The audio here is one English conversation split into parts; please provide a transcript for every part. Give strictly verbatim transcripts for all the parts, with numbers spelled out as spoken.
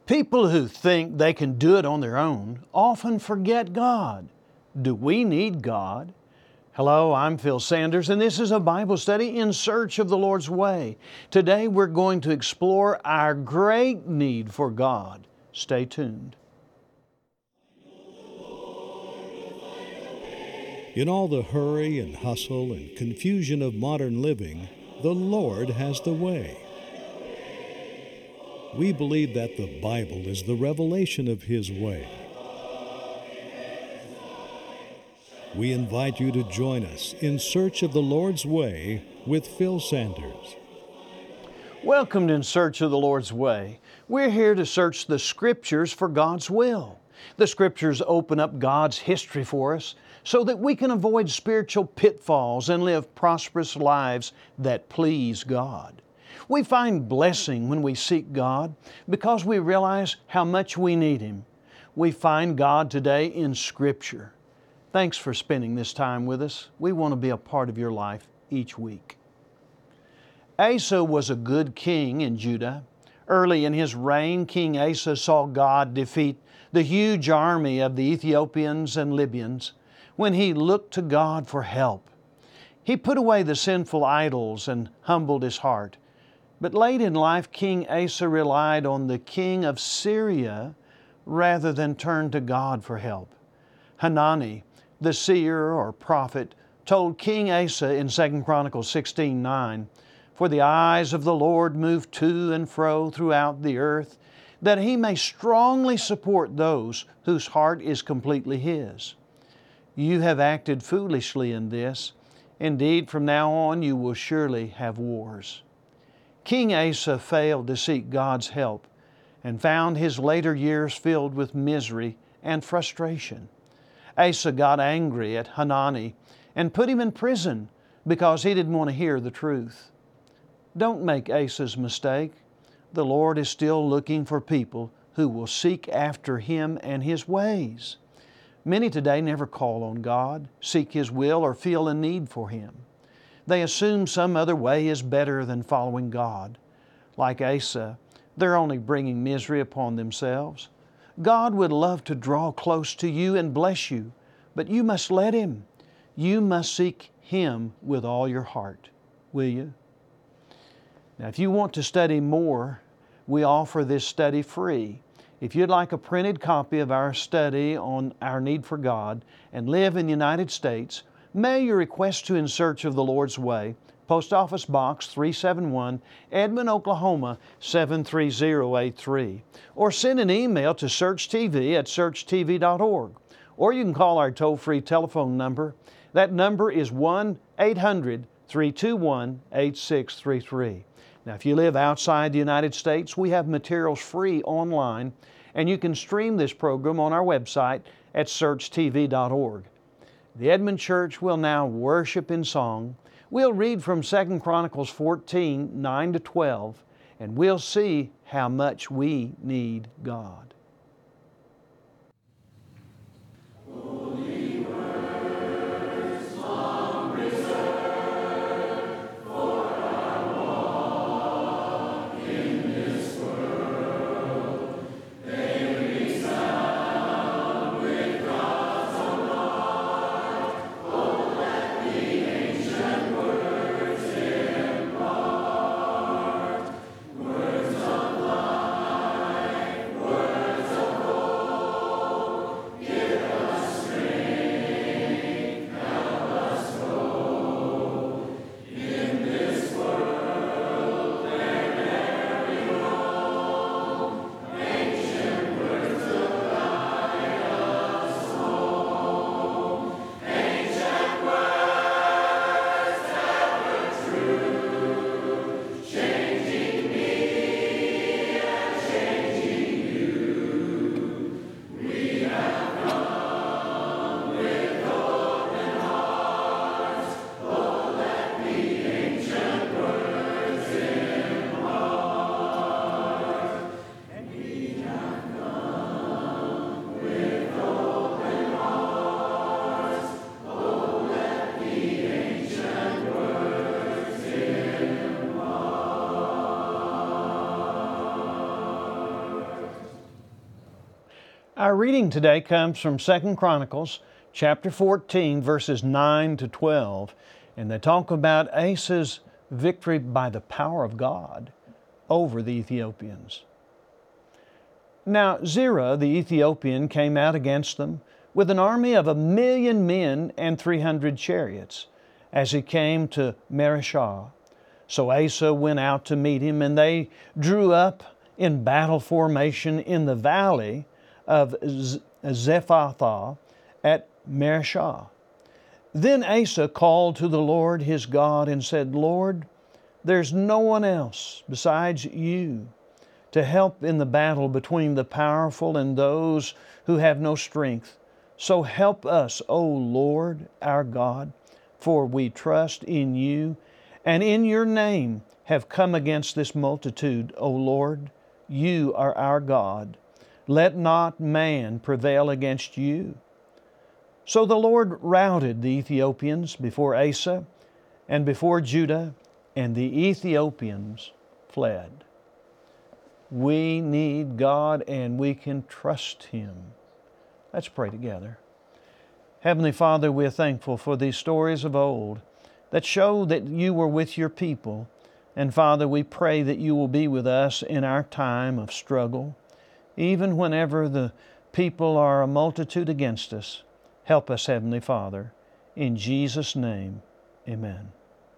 People who think they can do it on their own often forget God. Do we need God? Hello, I'm Phil Sanders, and this is a Bible study in search of the Lord's way. Today we're going to explore our great need for God. Stay tuned. In all the hurry and hustle and confusion of modern living, the Lord has the way. We believe that the Bible is the revelation of His way. We invite you to join us in search of the Lord's way with Phil Sanders. Welcome to In Search of the Lord's Way. We're here to search the Scriptures for God's will. The Scriptures open up God's history for us so that we can avoid spiritual pitfalls and live prosperous lives that please God. We find blessing when we seek God because we realize how much we need Him. We find God today in Scripture. Thanks for spending this time with us. We want to be a part of your life each week. Asa was a good king in Judah. Early in his reign, King Asa saw God defeat the huge army of the Ethiopians and Libyans when he looked to God for help. He put away the sinful idols and humbled his heart. But late in life, King Asa relied on the king of Syria rather than turn to God for help. Hanani, the seer or prophet, told King Asa in Second Chronicles sixteen nine, "For the eyes of the Lord move to and fro throughout the earth, that He may strongly support those whose heart is completely His. You have acted foolishly in this. Indeed, from now on you will surely have wars." King Asa failed to seek God's help and found his later years filled with misery and frustration. Asa got angry at Hanani and put him in prison because he didn't want to hear the truth. Don't make Asa's mistake. The Lord is still looking for people who will seek after Him and His ways. Many today never call on God, seek His will, or feel a need for Him. They assume some other way is better than following God. Like Asa, they're only bringing misery upon themselves. God would love to draw close to you and bless you, but you must let Him. You must seek Him with all your heart. Will you? Now, if you want to study more, we offer this study free. If you'd like a printed copy of our study on our need for God and live in the United States, mail your request to In Search of the Lord's Way, Post Office Box three seventy-one, Edmond, Oklahoma seven three zero eight three, or send an email to searchtv at search t v dot org, or you can call our toll-free telephone number. That number is one eight hundred three two one eight six three three. Now, if you live outside the United States, we have materials free online, and you can stream this program on our website at search t v dot org. The Edmond Church will now worship in song. We'll read from Second Chronicles fourteen nine to twelve, and we'll see how much we need God. Words Our reading today comes from Second Chronicles chapter fourteen, verses nine to twelve, and they talk about Asa's victory by the power of God over the Ethiopians. Now Zerah the Ethiopian came out against them with an army of a million men and three hundred chariots, as he came to Mareshah. So Asa went out to meet him, and they drew up in battle formation in the valley of Zephathah at Mareshah. Then Asa called to the Lord his God and said, Lord, there's no one else besides you to help in the battle between the powerful and those who have no strength. So help us, O Lord our God, for we trust in you, and in your name have come against this multitude, O Lord. You are our God. Let not man prevail against you. So the Lord routed the Ethiopians before Asa and before Judah, and the Ethiopians fled. We need God, and we can trust Him. Let's pray together. Heavenly Father, we're thankful for these stories of old that show that you were with your people. And Father, we pray that you will be with us in our time of struggle, even whenever the people are a multitude against us. Help us, Heavenly Father. In Jesus' name, amen.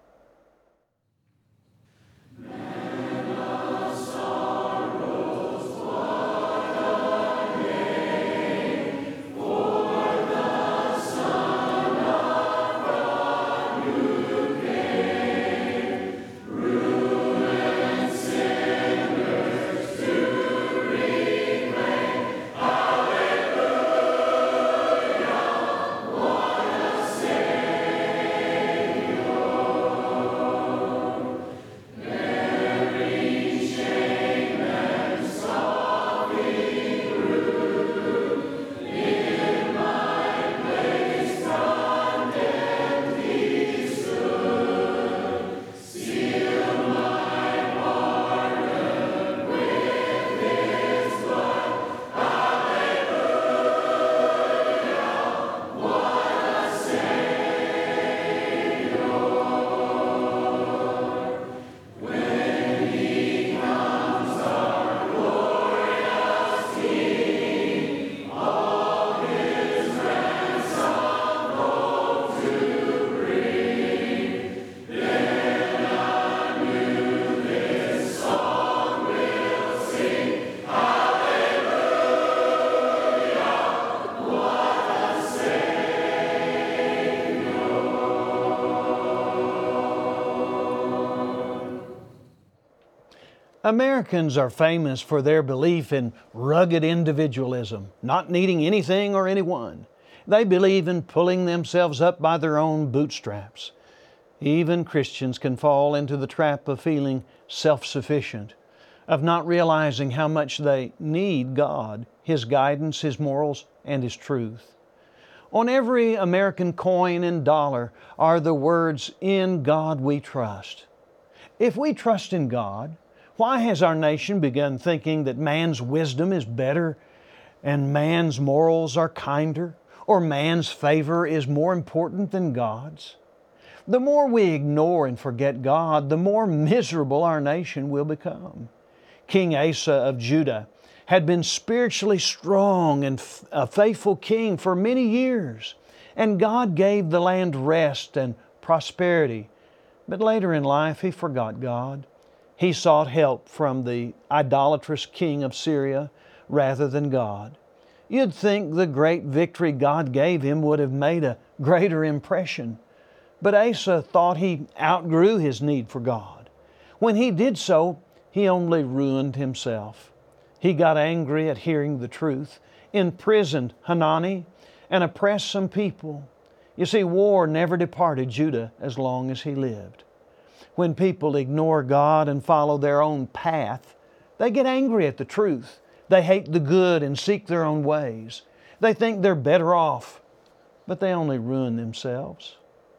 Americans are famous for their belief in rugged individualism, not needing anything or anyone. They believe in pulling themselves up by their own bootstraps. Even Christians can fall into the trap of feeling self-sufficient, of not realizing how much they need God, His guidance, His morals, and His truth. On every American coin and dollar are the words, "In God we trust." If we trust in God, why has our nation begun thinking that man's wisdom is better and man's morals are kinder, or man's favor is more important than God's? The more we ignore and forget God, the more miserable our nation will become. King Asa of Judah had been spiritually strong and a faithful king for many years, and God gave the land rest and prosperity. But later in life, he forgot God. He sought help from the idolatrous king of Syria rather than God. You'd think the great victory God gave him would have made a greater impression. But Asa thought he outgrew his need for God. When he did so, he only ruined himself. He got angry at hearing the truth, imprisoned Hanani, and oppressed some people. You see, war never departed Judah as long as he lived. When people ignore God and follow their own path, they get angry at the truth. They hate the good and seek their own ways. They think they're better off, but they only ruin themselves.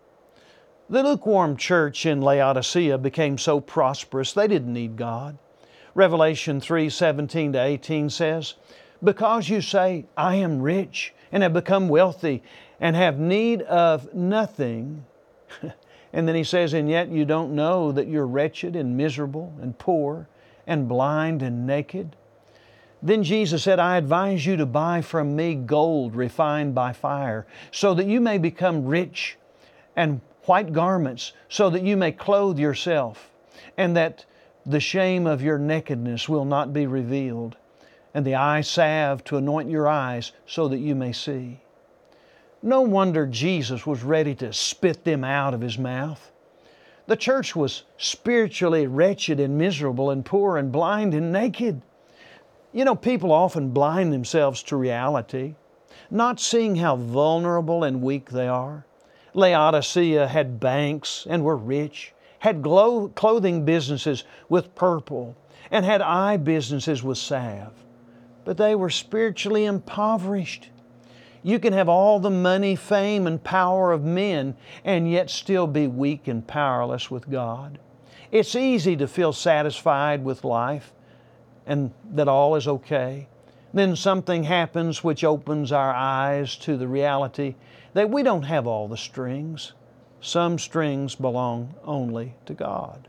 The lukewarm church in Laodicea became so prosperous they didn't need God. Revelation three seventeen to eighteen says, Because you say, I am rich and have become wealthy and have need of nothing. And then he says, and yet you don't know that you're wretched and miserable and poor and blind and naked. Then Jesus said, I advise you to buy from me gold refined by fire, so that you may become rich, and white garments, so that you may clothe yourself, and that the shame of your nakedness will not be revealed, and the eye salve to anoint your eyes, so that you may see. No wonder Jesus was ready to spit them out of His mouth. The church was spiritually wretched and miserable and poor and blind and naked. You know, people often blind themselves to reality, not seeing how vulnerable and weak they are. Laodicea had banks and were rich, had glow, clothing businesses with purple, and had eye businesses with salve. But they were spiritually impoverished. You can have all the money, fame, and power of men and yet still be weak and powerless with God. It's easy to feel satisfied with life and that all is okay. Then something happens which opens our eyes to the reality that we don't have all the strings. Some strings belong only to God.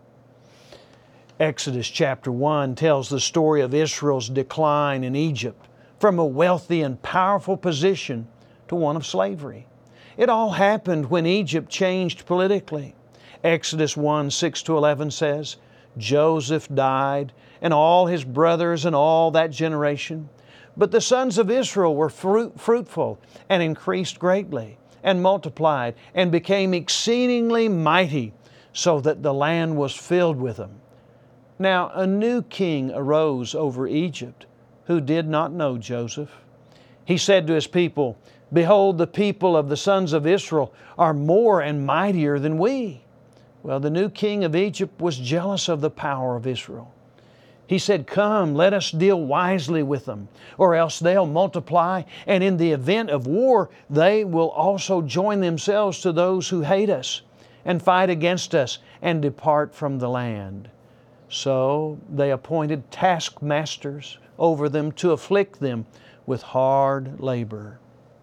Exodus chapter one tells the story of Israel's decline in Egypt from a wealthy and powerful position to one of slavery. It all happened when Egypt changed politically. Exodus one, six to eleven says, Joseph died, and all his brothers and all that generation. But the sons of Israel were fruit, fruitful and increased greatly and multiplied and became exceedingly mighty, so that the land was filled with them. Now a new king arose over Egypt, who did not know Joseph. He said to his people, Behold, the people of the sons of Israel are more and mightier than we. Well, the new king of Egypt was jealous of the power of Israel. He said, Come, let us deal wisely with them, or else they'll multiply, and in the event of war, they will also join themselves to those who hate us, and fight against us, and depart from the land. So they appointed taskmasters over them to afflict them with hard labor.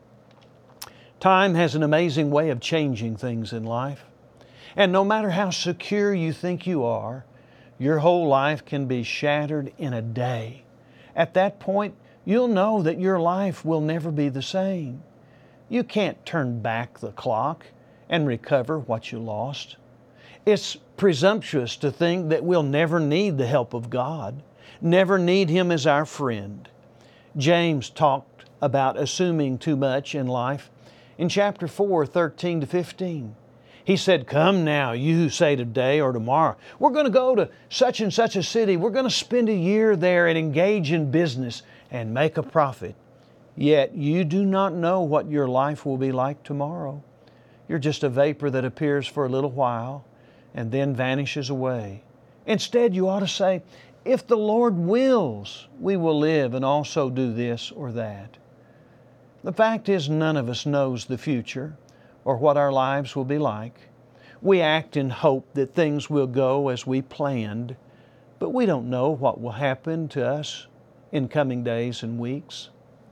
Time has an amazing way of changing things in life. And no matter how secure you think you are, your whole life can be shattered in a day. At that point, you'll know that your life will never be the same. You can't turn back the clock and recover what you lost. It's presumptuous to think that we'll never need the help of God, never need Him as our friend. James talked about assuming too much in life in chapter four, thirteen to fifteen. He said, Come now, you who say today or tomorrow, we're going to go to such and such a city. We're going to spend a year there and engage in business and make a profit. Yet you do not know what your life will be like tomorrow. You're just a vapor that appears for a little while and then vanishes away. Instead, you ought to say, If the Lord wills, we will live and also do this or that. The fact is, none of us knows the future or what our lives will be like. We act in hope that things will go as we planned, but we don't know what will happen to us in coming days and weeks.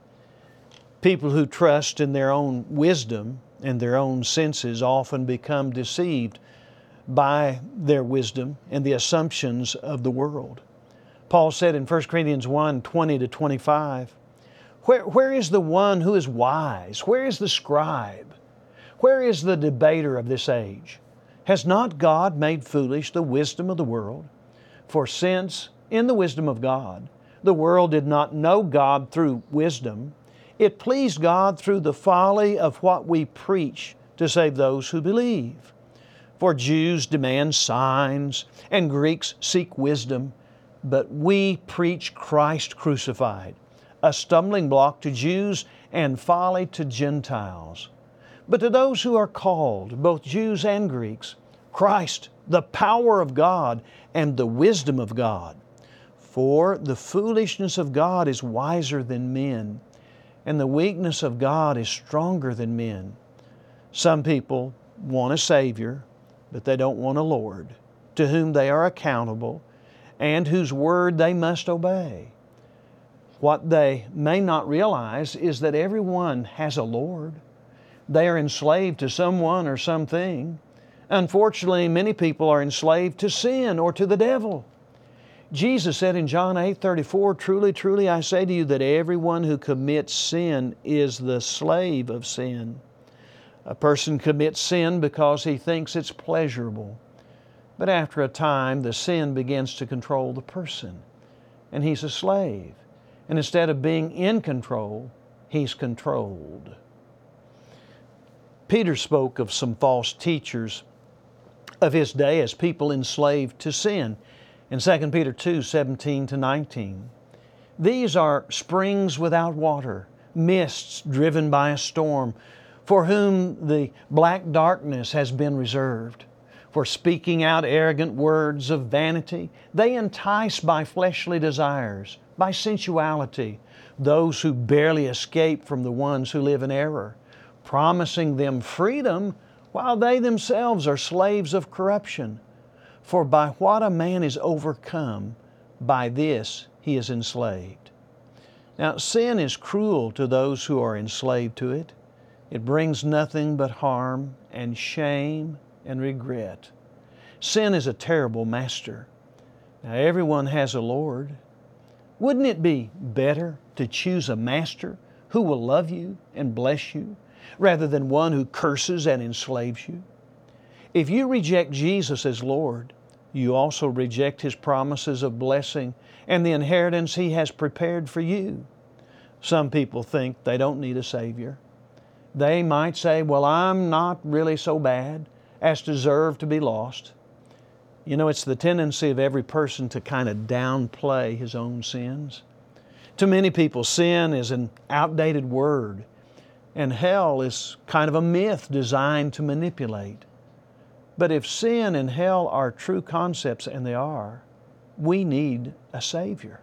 People who trust in their own wisdom and their own senses often become deceived by their wisdom and the assumptions of the world. Paul said in First Corinthians one, twenty to twenty-five, Where, where is the one who is wise? Where is the scribe? Where is the debater of this age? Has not God made foolish the wisdom of the world? For since, in the wisdom of God, the world did not know God through wisdom, it pleased God through the folly of what we preach to save those who believe. For Jews demand signs, and Greeks seek wisdom, but we preach Christ crucified, a stumbling block to Jews and folly to Gentiles. But to those who are called, both Jews and Greeks, Christ, the power of God and the wisdom of God. For the foolishness of God is wiser than men, and the weakness of God is stronger than men. Some people want a Savior, but they don't want a Lord, to whom they are accountable and whose word they must obey. What they may not realize is that everyone has a Lord. They are enslaved to someone or something. Unfortunately, many people are enslaved to sin or to the devil. Jesus said in John eight thirty-four, "Truly, truly, I say to you that everyone who commits sin is the slave of sin." A person commits sin because he thinks it's pleasurable. But after a time, the sin begins to control the person, and he's a slave. And instead of being in control, he's controlled. Peter spoke of some false teachers of his day as people enslaved to sin in Second Peter two, seventeen to nineteen. These are springs without water, mists driven by a storm, for whom the black darkness has been reserved. For speaking out arrogant words of vanity, they entice by fleshly desires, by sensuality, those who barely escape from the ones who live in error, promising them freedom while they themselves are slaves of corruption. For by what a man is overcome, by this he is enslaved. Now, sin is cruel to those who are enslaved to it. It brings nothing but harm and shame and regret. Sin is a terrible master. Now, everyone has a Lord. Wouldn't it be better to choose a master who will love you and bless you rather than one who curses and enslaves you? If you reject Jesus as Lord, you also reject His promises of blessing and the inheritance He has prepared for you. Some people think they don't need a Savior. They might say, well, I'm not really so bad as to deserve to be lost. You know, it's the tendency of every person to kind of downplay his own sins. To many people, sin is an outdated word, and hell is kind of a myth designed to manipulate. But if sin and hell are true concepts, and they are, we need a Savior.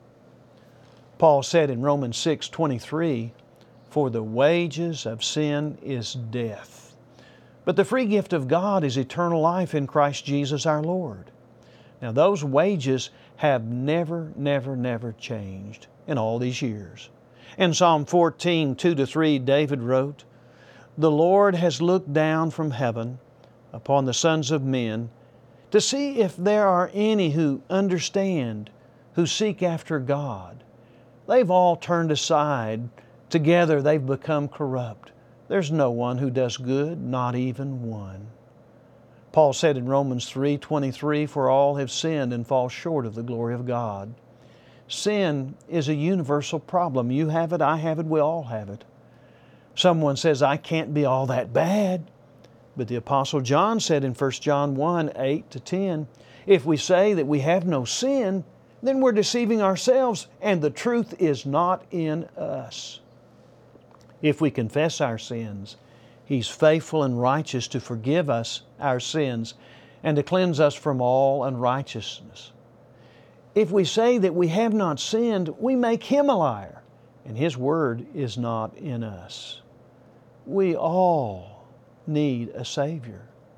Paul said in Romans six twenty-three, "For the wages of sin is death, but the free gift of God is eternal life in Christ Jesus our Lord." Now those wages have never, never, never changed in all these years. In Psalm fourteen, two to three, David wrote, "The Lord has looked down from heaven upon the sons of men to see if there are any who understand, who seek after God. They've all turned aside. Together they've become corrupt. There's no one who does good, not even one." Paul said in Romans three twenty-three, "For all have sinned and fall short of the glory of God." Sin is a universal problem. You have it, I have it, we all have it. Someone says, "I can't be all that bad." But the Apostle John said in First John one, eight to ten, "If we say that we have no sin, then we're deceiving ourselves, and the truth is not in us. If we confess our sins, He's faithful and righteous to forgive us our sins and to cleanse us from all unrighteousness. If we say that we have not sinned, we make Him a liar, and His word is not in us." We all need a Savior.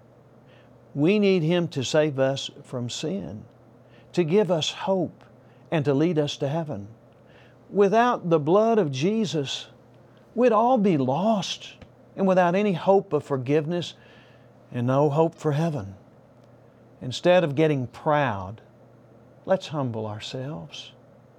We need Him to save us from sin, to give us hope, and to lead us to heaven. Without the blood of Jesus, we'd all be lost and without any hope of forgiveness and no hope for heaven. Instead of getting proud, let's humble ourselves.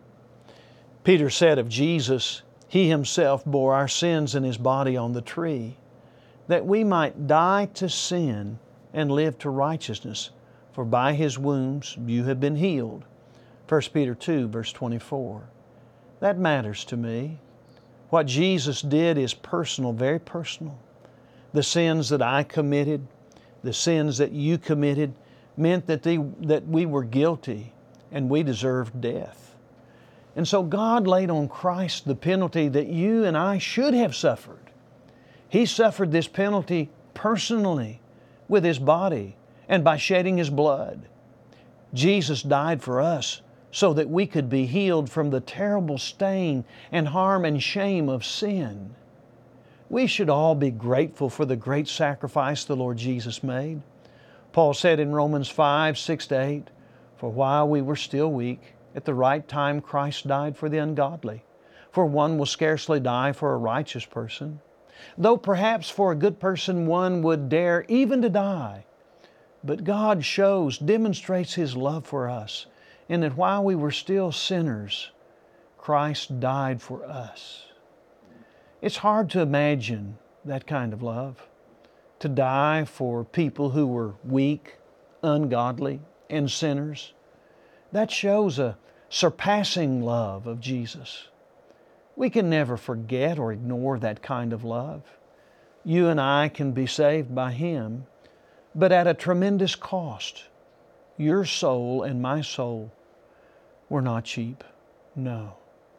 Peter said of Jesus, He Himself bore our sins in His body on the tree, that we might die to sin and live to righteousness, for by His wounds you have been healed. First Peter two, verse twenty-four. That matters to me. What Jesus did is personal, very personal. The sins that I committed, the sins that you committed, meant that, they, that we were guilty and we deserved death. And so God laid on Christ the penalty that you and I should have suffered. He suffered this penalty personally with His body and by shedding His blood. Jesus died for us so that we could be healed from the terrible stain and harm and shame of sin. We should all be grateful for the great sacrifice the Lord Jesus made. Paul said in Romans five, six to eight, "For while we were still weak, At the right time, Christ died for the ungodly. For one will scarcely die for a righteous person, though perhaps for a good person one would dare even to die. But God shows, demonstrates His love for us, in that while we were still sinners, Christ died for us. It's hard to imagine that kind of love, to die for people who were weak, ungodly, and sinners. That shows a surpassing love of Jesus. We can never forget or ignore that kind of love. You and I can be saved by Him, but at a tremendous cost. Your soul and my soul were not cheap. No.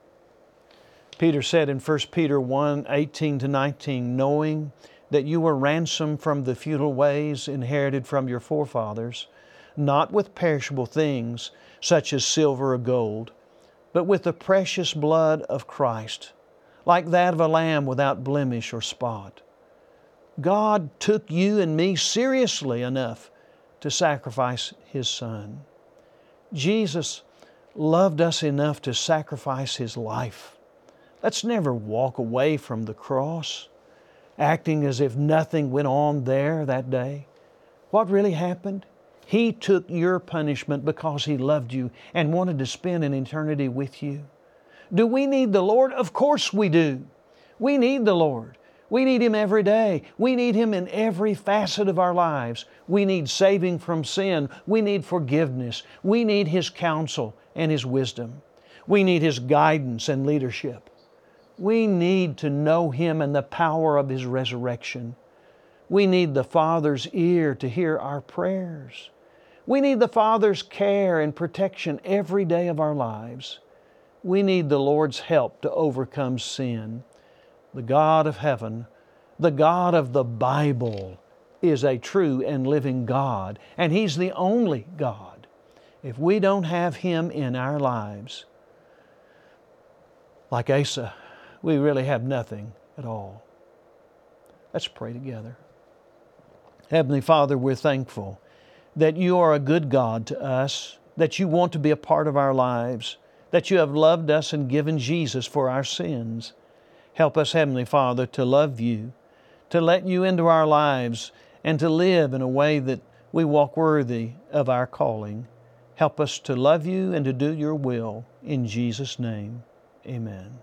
Peter said in First Peter one, eighteen to nineteen, knowing that you were ransomed from the futile ways inherited from your forefathers, not with perishable things such as silver or gold, but with the precious blood of Christ, like that of a lamb without blemish or spot. God took you and me seriously enough to sacrifice His Son. Jesus loved us enough to sacrifice His life. Let's never walk away from the cross, acting as if nothing went on there that day. What really happened? He took your punishment because He loved you and wanted to spend an eternity with you. Do we need the Lord? Of course we do. We need the Lord. We need Him every day. We need Him in every facet of our lives. We need saving from sin. We need forgiveness. We need His counsel and His wisdom. We need His guidance and leadership. We need to know Him and the power of His resurrection. We need the Father's ear to hear our prayers. We need the Father's care and protection every day of our lives. We need the Lord's help to overcome sin. The God of heaven, the God of the Bible, is a true and living God, and He's the only God. If we don't have Him in our lives, like Asa, we really have nothing at all. Let's pray together. Heavenly Father, we're thankful that You are a good God to us, that You want to be a part of our lives, that You have loved us and given Jesus for our sins. Help us, Heavenly Father, to love You, to let You into our lives, and to live in a way that we walk worthy of our calling. Help us to love You and to do Your will. In Jesus' name, amen.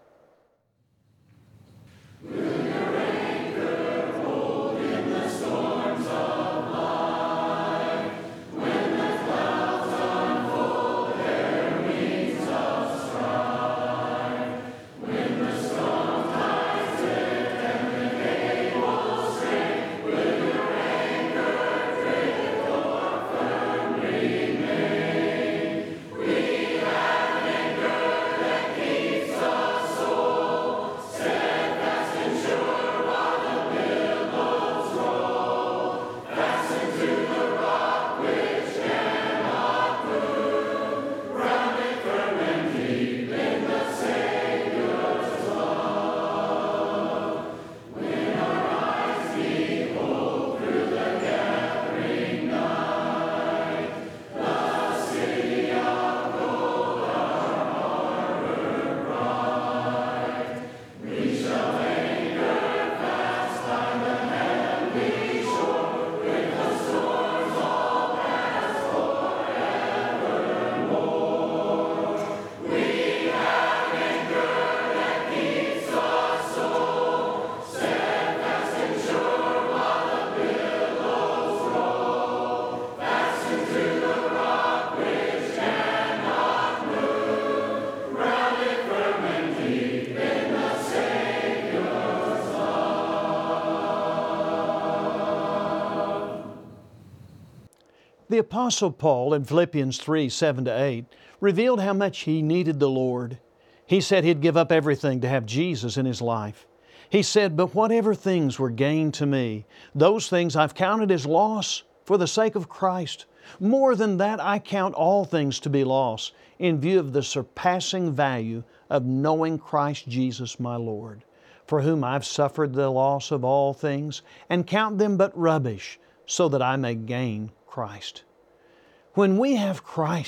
The Apostle Paul in Philippians three, seven to eight revealed how much he needed the Lord. He said he'd give up everything to have Jesus in his life. He said, "But whatever things were gain to me, those things I've counted as loss for the sake of Christ. More than that, I count all things to be loss in view of the surpassing value of knowing Christ Jesus my Lord, for whom I've suffered the loss of all things, and count them but rubbish, so that I may gain Christ." When we have Christ,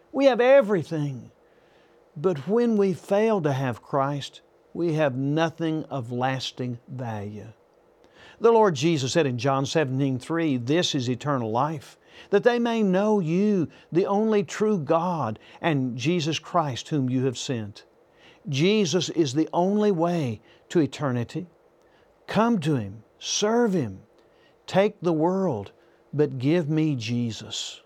We have everything. But when we fail to have Christ, we have nothing of lasting value. The Lord Jesus said in John seventeen three, "This is eternal life, that they may know You, the only true God, and Jesus Christ whom You have sent." Jesus is the only way to eternity. Come to Him, serve Him, take the world, but give me Jesus.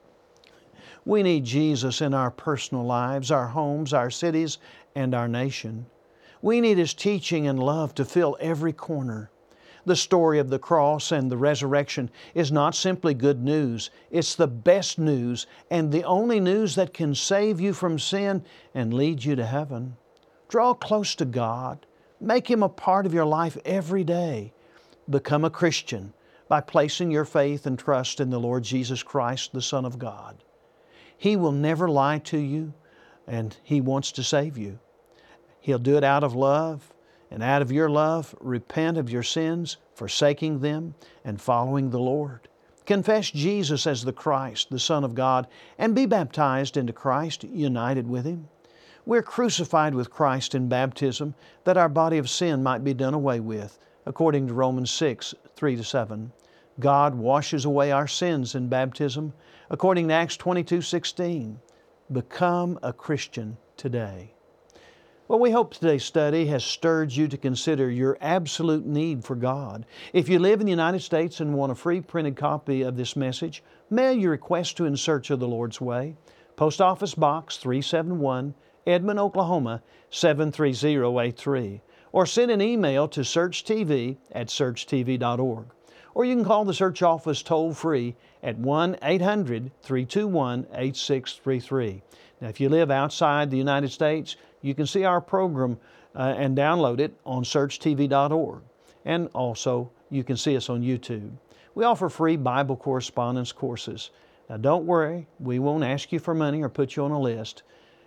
We need Jesus in our personal lives, our homes, our cities, and our nation. We need His teaching and love to fill every corner. The story of the cross and the resurrection is not simply good news. It's the best news and the only news that can save you from sin and lead you to heaven. Draw close to God. Make Him a part of your life every day. Become a Christian by placing your faith and trust in the Lord Jesus Christ, the Son of God. He will never lie to you, and He wants to save you. He'll do it out of love, and out of your love, repent of your sins, forsaking them, and following the Lord. Confess Jesus as the Christ, the Son of God, and be baptized into Christ, united with Him. We're crucified with Christ in baptism, that our body of sin might be done away with, according to Romans six, three to seven. God washes away our sins in baptism, according to Acts twenty-two sixteen. Become a Christian today. Well, we hope today's study has stirred you to consider your absolute need for God. If you live in the United States and want a free printed copy of this message, mail your request to In Search of the Lord's Way, Post Office Box three seventy-one, Edmond, Oklahoma seven three zero eight three, or send an email to searchtv at search t v dot org. Or you can call the Search Office toll-free at one eight hundred, three two one, eight six three three. Now, if you live outside the United States, you can see our program uh, and download it on search t v dot org. And also, you can see us on YouTube. We offer free Bible correspondence courses. Now, don't worry, we won't ask you for money or put you on a list.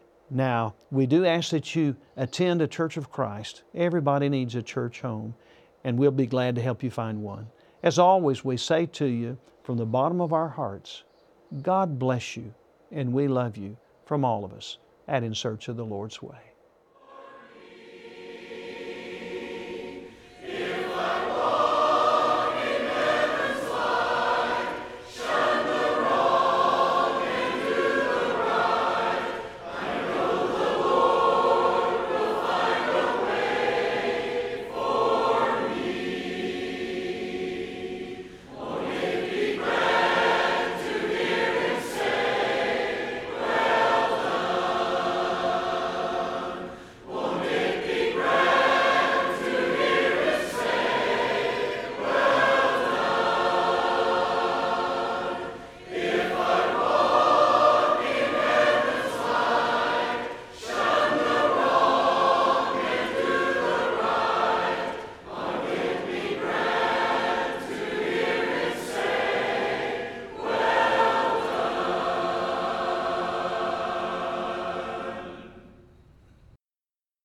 Now, we do ask that you attend a Church of Christ. Everybody needs a church home, and we'll be glad to help you find one. As always, we say to you from the bottom of our hearts, God bless you, and we love you from all of us at In Search of the Lord's Way.